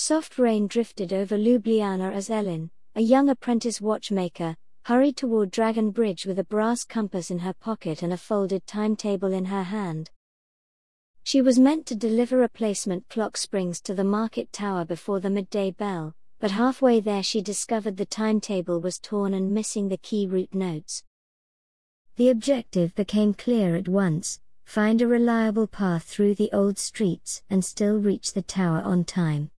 Soft rain drifted over Ljubljana as Ellen, a young apprentice watchmaker, hurried toward Dragon Bridge with a brass compass in her pocket and a folded timetable in her hand. She was meant to deliver replacement clock springs to the market tower before the midday bell, but halfway there she discovered the timetable was torn and missing the key route notes. The objective became clear at once: find a reliable path through the old streets and still reach the tower on time.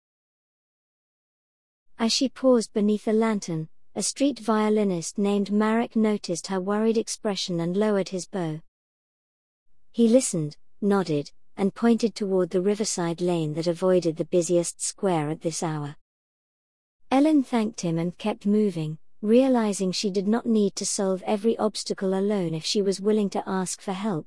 As she paused beneath a lantern, a street violinist named Marek noticed her worried expression and lowered his bow. He listened, nodded, and pointed toward the riverside lane that avoided the busiest square at this hour. Ellen thanked him and kept moving, realizing she did not need to solve every obstacle alone if she was willing to ask for help.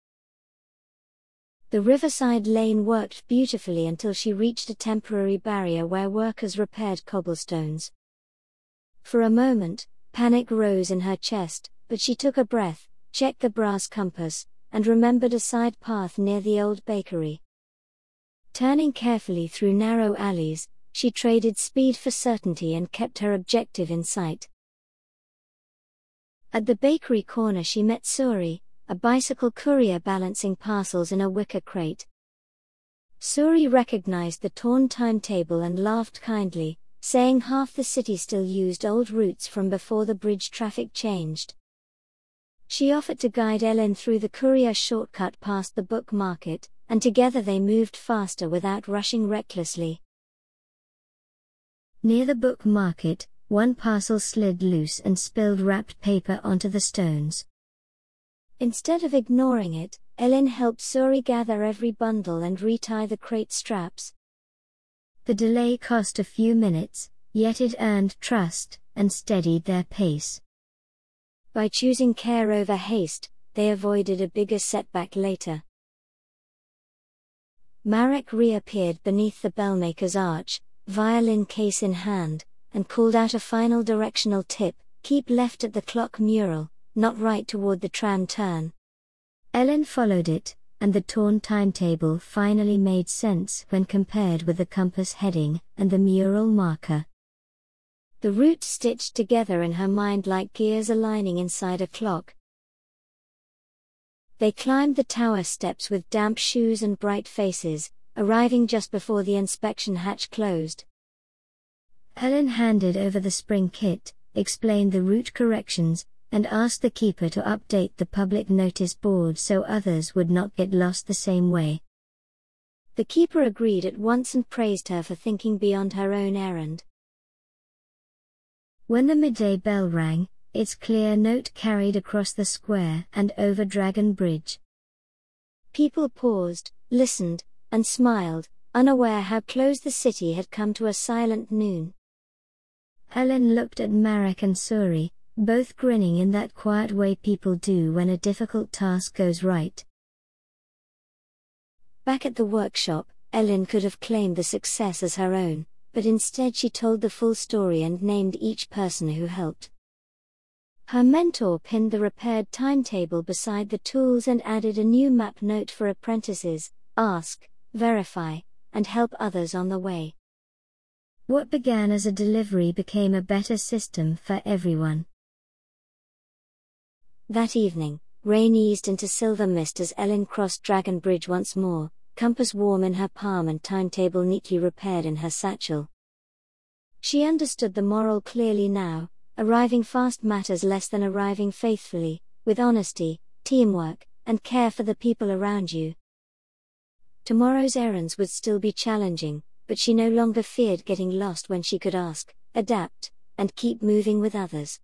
The riverside lane worked beautifully until she reached a temporary barrier where workers repaired cobblestones. For a moment, panic rose in her chest, but she took a breath, checked the brass compass, and remembered a side path near the old bakery. Turning carefully through narrow alleys, she traded speed for certainty and kept her objective in sight. At the bakery corner she met Suri, a bicycle courier balancing parcels in a wicker crate. Suri recognized the torn timetable and laughed kindly, saying half the city still used old routes from before the bridge traffic changed. She offered to guide Ellen through the courier shortcut past the book market, and together they moved faster without rushing recklessly. Near the book market, one parcel slid loose and spilled wrapped paper onto the stones. Instead of ignoring it, Ellen helped Suri gather every bundle and retie the crate straps. The delay cost a few minutes, yet it earned trust and steadied their pace. By choosing care over haste, they avoided a bigger setback later. Marek reappeared beneath the bellmaker's arch, violin case in hand, and called out a final directional tip: keep left at the clock mural, not right toward the tram turn. Ellen followed it, and the torn timetable finally made sense when compared with the compass heading and the mural marker. The route stitched together in her mind like gears aligning inside a clock. They climbed the tower steps with damp shoes and bright faces, arriving just before the inspection hatch closed. Ellen handed over the spring kit, explained the route corrections, and asked the keeper to update the public notice board so others would not get lost the same way. The keeper agreed at once and praised her for thinking beyond her own errand. When the midday bell rang, its clear note carried across the square and over Dragon Bridge. People paused, listened, and smiled, unaware how close the city had come to a silent noon. Ellen looked at Marek and Suri, both grinning in that quiet way people do when a difficult task goes right. Back at the workshop, Ellen could have claimed the success as her own, but instead she told the full story and named each person who helped. Her mentor pinned the repaired timetable beside the tools and added a new map note for apprentices: ask, verify, and help others on the way. What began as a delivery became a better system for everyone. That evening, rain eased into silver mist as Ellen crossed Dragon Bridge once more, compass warm in her palm and timetable neatly repaired in her satchel. She understood the moral clearly now: arriving fast matters less than arriving faithfully, with honesty, teamwork, and care for the people around you. Tomorrow's errands would still be challenging, but she no longer feared getting lost when she could ask, adapt, and keep moving with others.